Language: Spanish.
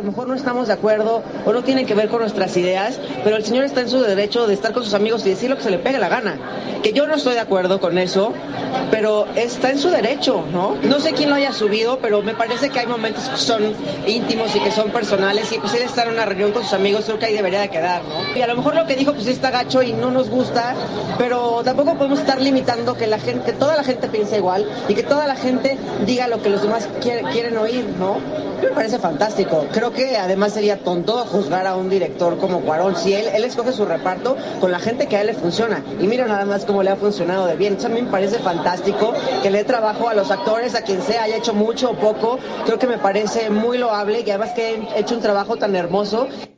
mejor no estamos de acuerdo o no tienen que ver con nuestras ideas, pero el señor está en su derecho de estar con sus amigos y decir lo que se le pegue la gana. Que yo no estoy de acuerdo con eso, pero está en su derecho, ¿no? No sé quién lo haya subido, pero me parece que hay momentos que son íntimos y que son personales, y pues él está en una reunión con sus amigos, creo que ahí debería de quedar, ¿no? Y a lo mejor lo que dijo pues sí está gacho y no nos gusta, pero tampoco podemos estar limitando que toda la gente piense igual y que toda la gente diga lo que los demás quieren oír, ¿no? Me parece fantástico. Creo que además sería tonto juzgar a un director como Cuarón. Si él escoge su reparto con la gente que a él le funciona. Y mira nada más cómo le ha funcionado de bien. Entonces a mí me parece fantástico que le dé trabajo a los actores, a quien sea, haya hecho mucho o poco. Creo que me parece muy loable y además que he hecho un trabajo tan hermoso.